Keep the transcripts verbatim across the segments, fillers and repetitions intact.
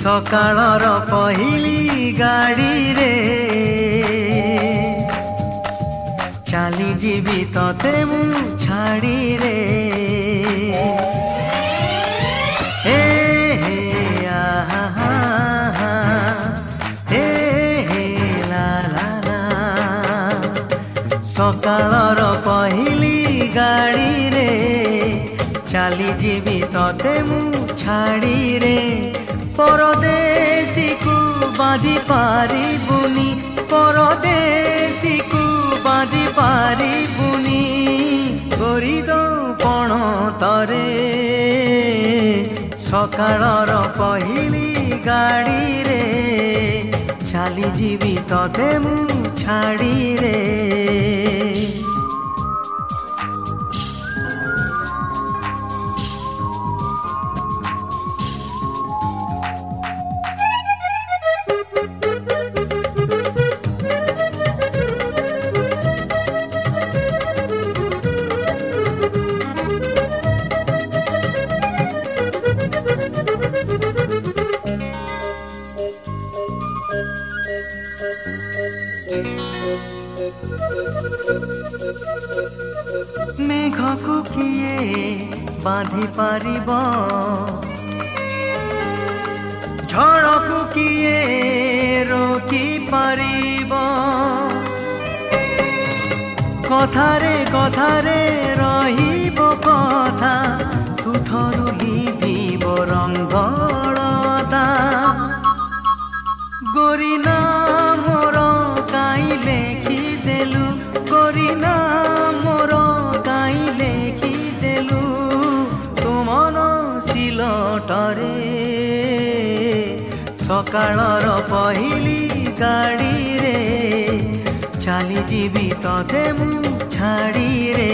सकाळर पहिली गाड़ी रे चाली जीवी तते मु छाड़ी रे हे हे आहा हा हे हे ला ला ला सकाळर पहिली गाड़ी रे चाली जीवी तते मु छाड़ी रे परदेसी को बांधी पारी बुनी परदेसी को बांधी पारी बुनी करी दो पण तरे सकाळर पहिली गाड़ी रे चाली जीवी तते मु छाड़ी रे मेघ को किए बांधी पारिब झड़ को किए रोकी पारिब कथारे कथारे रहिब कथा तुथरु लिभिब रंगलता गोरी ना मोर काई लेखि देलु गोरी ना मोर काई लेखि देलु तुमन सिलटरे सकाळर पहिली गाड़ी रे चाली जीवी तते मु छाड़ी रे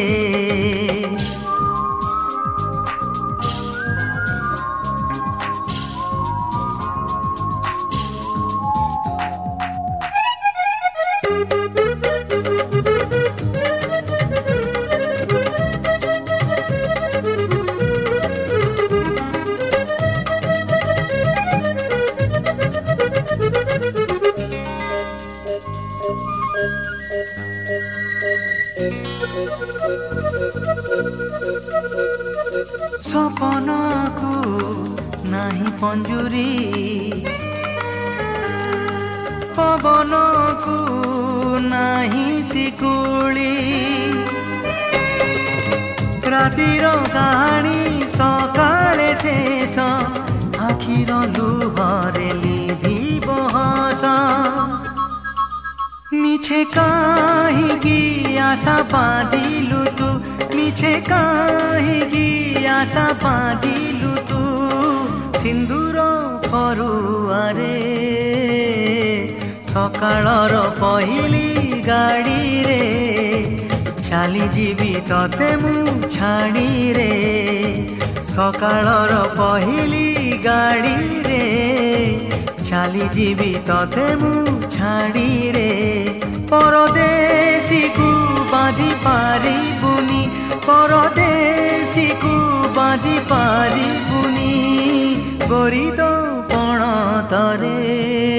सपना को नाही पंजुरी पवन को नाही सिकुली रातिर कहानी सकाळे शेष आखिर लुहरे लिभिब हस मिछे काहीँकी आशा बाँधिलु तू मिछे काहीँकी आशा बाँधिलु तू सिंदूर फरुआरे सकाळर पहिली गाड़ी रे चाली जीवी तते मु छाड़ी रे सकाळर पहिली गाड़ी रे चाली जीवी तते मु छाड़ी रे परदेसी को बांधी पारी बुनी परदेसी को बांधी पारी बुनी गोरी तो पण तरे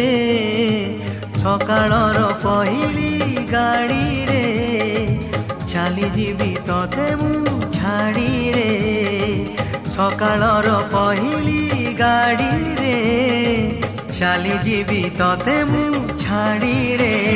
सकाळर पहिली गाड़ी रे चाली जीवी तते मु छाड़ी रे सकाळर पहिली गाड़ी रे चाली जीवी तते मु छाड़ी रे।